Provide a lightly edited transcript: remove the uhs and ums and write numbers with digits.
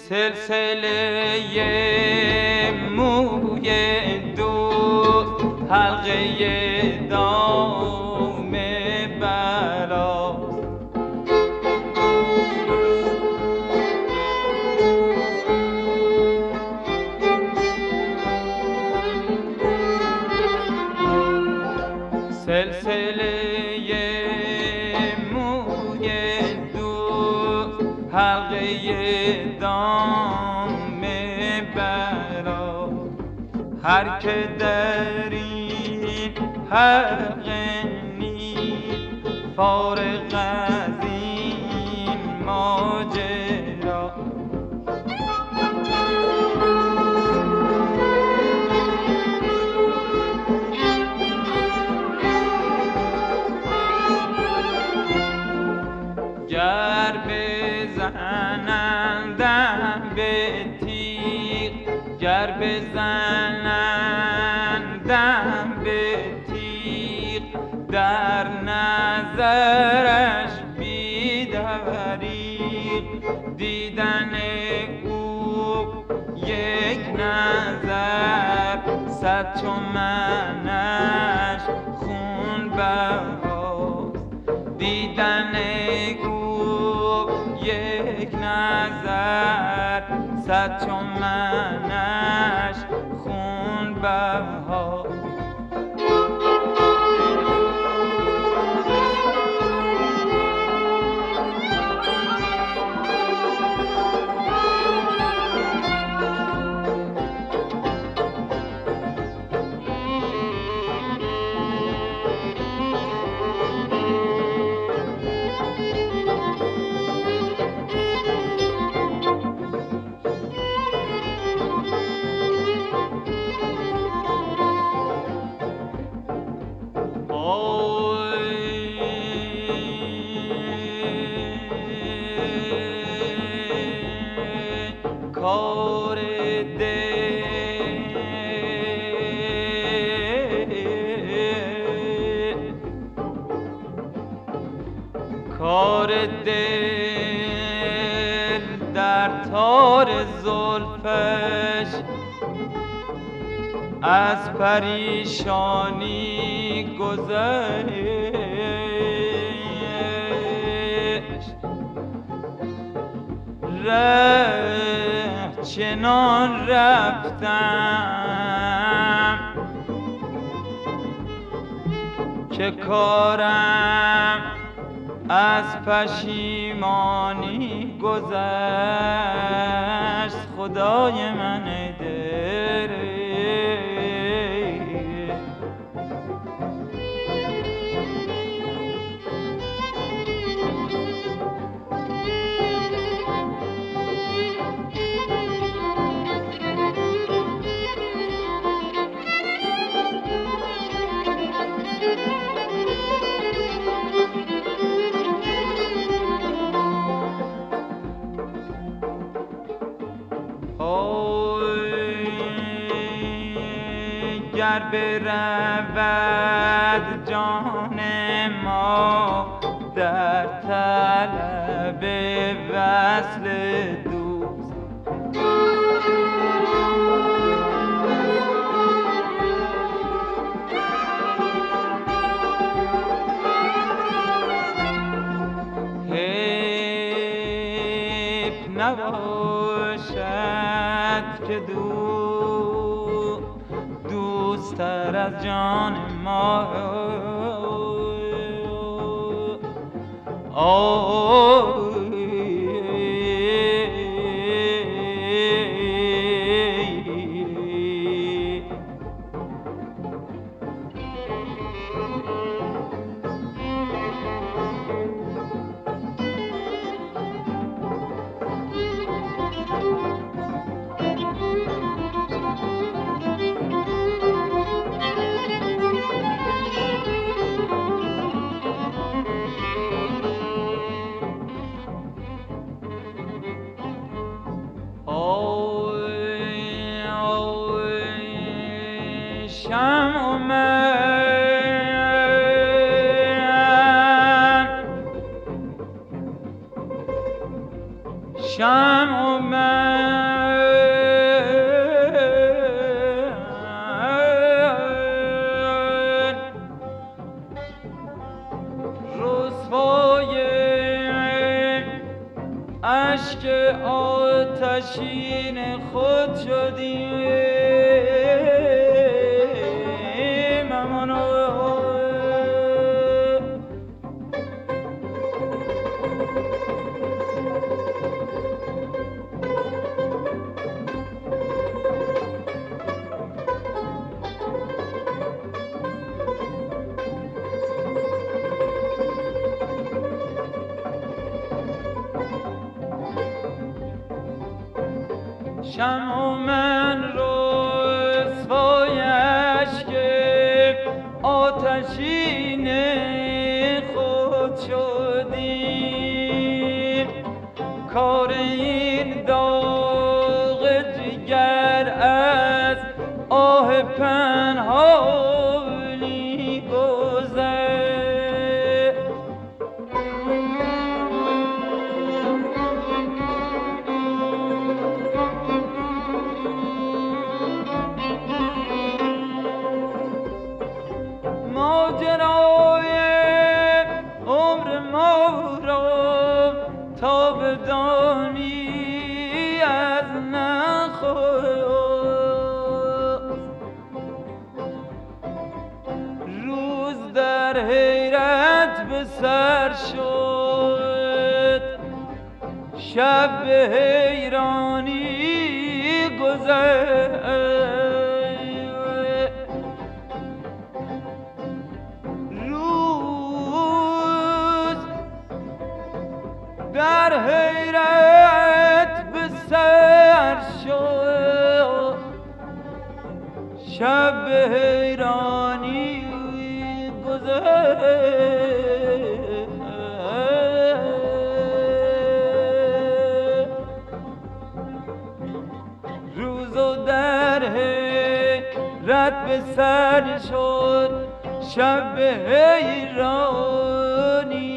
سلسله موی دوست حلقه دام بلاست. سلسله موی دوست حلقه دام بلا، هر که در این حلقه نیست فارغ از این ماجرا. گر بزنندم به تیغ، گر بزنندم به تیغ، در نظرش بی دریغ، دیدن او یک نظر، صد چو منش خون بهاست. دیدن او یک نظر، صد چو منش خون بهاست. کار دل در تار زلفش، از پریشانی گذشت. ره چنان رفتم که کارم از پشیمانی گذشت. خدای من دل گر برود جان ما در طلب وصل دوست، حیف نباشد که دوست‌تر از جان ما شمع من شمع و من رسوای اشک آتشین خود شدیم امانو شمع من رسوایش که آتشین خود شدیم کار این داغ جگر از آه پنهانی گذشت ماجرای عمر ما را تا بدانی از نخواست روز در حیرت به سر شد شب به حیرانی گذشت در حیرت به سر شد شب به حیرانی گذشت روز و در حیرت به سر شد شب به حیرانی